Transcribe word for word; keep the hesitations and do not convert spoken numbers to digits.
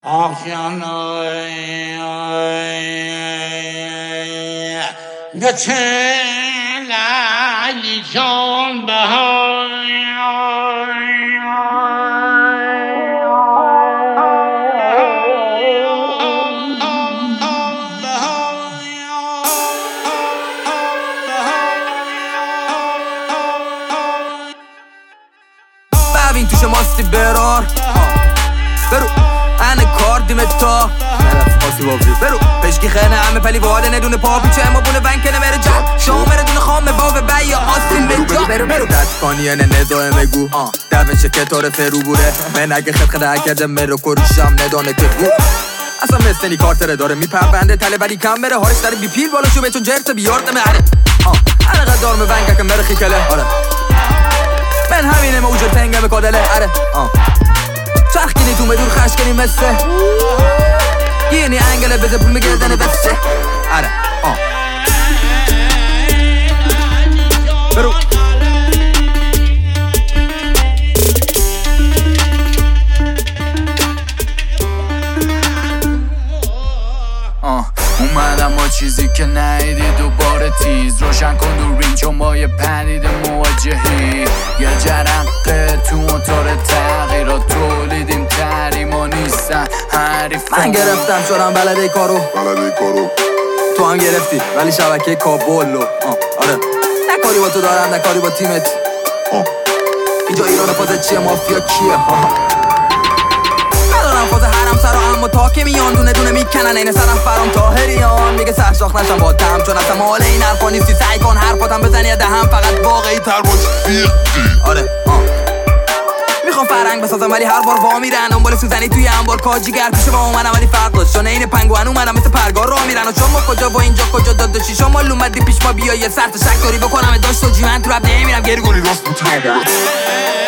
آشنای گچه لعلی جان بهای ببین توش ماستی برار برو انه کار دیمت تا نرفت آسی بابی برو پشکی خیلی همه پلی واده ندونه پاپی چه اما بونه بنکنه میره جد شامره دونه خامه باوه بیا آسین به جا برو برو دستکانیه نه نزاه مگو دوشه که تاره فرو بوره من اگه خد خده کرده میره کروشم ندانه که بو اصلا مثلی کارتره داره میپربنده تله ولی کم بره هارش داره بی پیل بالا شو به چون جرت بیارده مهره اره قدار مونگه که مره خیکله آره من همینه موجه تنگه مکادله اره چرخ کنی تو مدور خش کنی مسته یعنی انگله بده پول میگردنه بسته اره آه برو آه اومدم با چیزی که نیدی دوباره تیز روشن کن دوربین چون با یه پدید مواجهی یه جرقه تو موتور تغییرات تولیدیم تحریما نیستن حریف من گرفتم شدم بلده کارو بلده کارو تو هم گرفتی ولی شبکه کابلو آره نه کاری با تو دارم نه کاری با تیمت آه. اینجا ایران فاز چیه مافیا کیه ندارم فاز حرم سرا اما تا که میان دونه دونه میکنن این سرم فرام تاهریان میگه سرشاخ نشم با تم چون اصلا مال این حرفا نیستی سعی کن حرفاتم بزنی یا دهم فقط واقعی تر باش آره آه میخوام فرنگ بسازم ولی هر بار وا میرن دنبال سوزنی توی انبار کاجیگر پیش با اومدم ولی فرق داشت چون این پنگوئن اومدم مثل پرگار راه میرن و شما کجا و اینجا کجا داداشی شما اومدی پیش ما بیا یه سر تا شک داری بکنم داشت و جیمن تو رب نمیرم گریگونی راست بود